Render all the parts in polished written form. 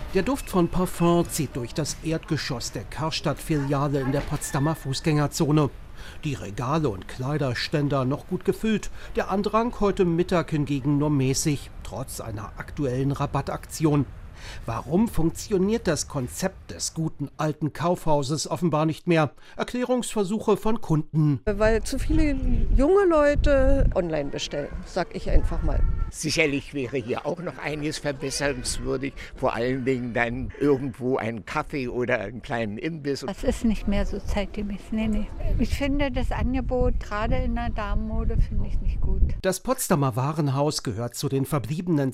Der Duft von Parfum zieht durch das Erdgeschoss der Karstadt-Filiale in der Potsdamer Fußgängerzone. Die Regale und Kleiderständer noch gut gefüllt, der Andrang heute Mittag hingegen nur mäßig, trotz einer aktuellen Rabattaktion. Warum funktioniert das Konzept des guten alten Kaufhauses offenbar nicht mehr? Erklärungsversuche von Kunden. Weil zu viele junge Leute online bestellen, sag ich einfach mal. Sicherlich wäre hier auch noch einiges verbesserungswürdig, vor allen Dingen dann irgendwo ein Kaffee oder einen kleinen Imbiss. Das ist nicht mehr so zeitgemäß, nee. Ich finde das Angebot, gerade in der Damenmode, finde ich nicht gut. Das Potsdamer Warenhaus gehört zu den verbliebenen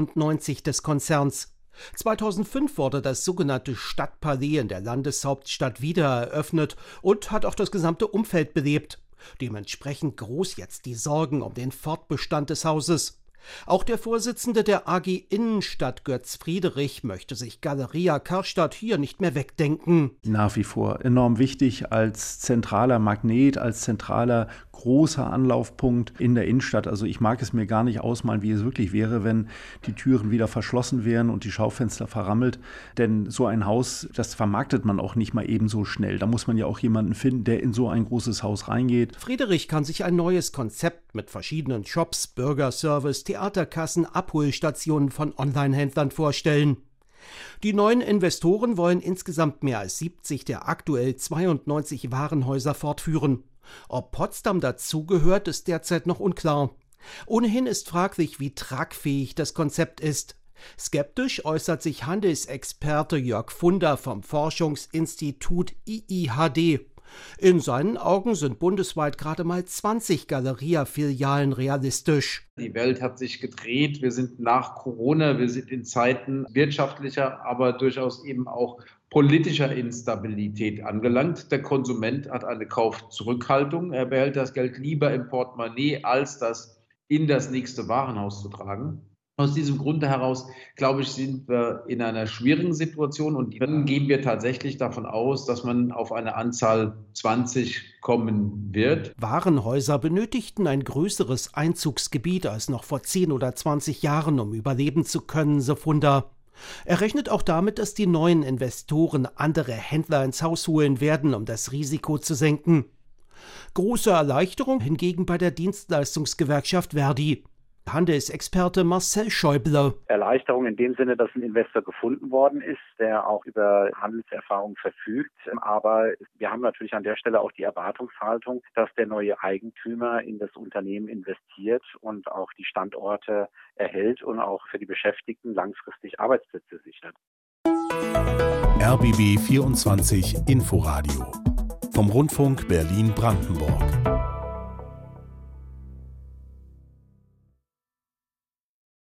92 des Konzerns. 2005 wurde das sogenannte Stadtpalais in der Landeshauptstadt wieder eröffnet und hat auch das gesamte Umfeld belebt. Dementsprechend groß jetzt die Sorgen um den Fortbestand des Hauses. Auch der Vorsitzende der AG Innenstadt, Götz Friederich, möchte sich Galeria Karstadt hier nicht mehr wegdenken. Nach wie vor enorm wichtig als zentraler Magnet, als zentraler großer Anlaufpunkt in der Innenstadt. Also ich mag es mir gar nicht ausmalen, wie es wirklich wäre, wenn die Türen wieder verschlossen wären und die Schaufenster verrammelt. Denn so ein Haus, das vermarktet man auch nicht mal eben so schnell. Da muss man ja auch jemanden finden, der in so ein großes Haus reingeht. Friederich kann sich ein neues Konzept mit verschiedenen Shops, Bürgerservice, Theaterkassen, Abholstationen von Onlinehändlern vorstellen. Die neuen Investoren wollen insgesamt mehr als 70 der aktuell 92 Warenhäuser fortführen. Ob Potsdam dazugehört, ist derzeit noch unklar. Ohnehin ist fraglich, wie tragfähig das Konzept ist. Skeptisch äußert sich Handelsexperte Jörg Funder vom Forschungsinstitut IIHD. In seinen Augen sind bundesweit gerade mal 20 Galeria-Filialen realistisch. Die Welt hat sich gedreht. Wir sind nach Corona, wir sind in Zeiten wirtschaftlicher, aber durchaus eben auch politischer Instabilität angelangt. Der Konsument hat eine Kaufzurückhaltung. Er behält das Geld lieber im Portemonnaie, als das in das nächste Warenhaus zu tragen. Aus diesem Grunde heraus, glaube ich, sind wir in einer schwierigen Situation und dann gehen wir tatsächlich davon aus, dass man auf eine Anzahl 20 kommen wird. Warenhäuser benötigten ein größeres Einzugsgebiet als noch vor 10 oder 20 Jahren, um überleben zu können, so Funder. Er rechnet auch damit, dass die neuen Investoren andere Händler ins Haus holen werden, um das Risiko zu senken. Große Erleichterung hingegen bei der Dienstleistungsgewerkschaft Verdi. Handelsexperte Marcel Schäuble. Erleichterung in dem Sinne, dass ein Investor gefunden worden ist, der auch über Handelserfahrung verfügt. Aber wir haben natürlich an der Stelle auch die Erwartungshaltung, dass der neue Eigentümer in das Unternehmen investiert und auch die Standorte erhält und auch für die Beschäftigten langfristig Arbeitsplätze sichert. RBB 24 Inforadio vom Rundfunk Berlin-Brandenburg.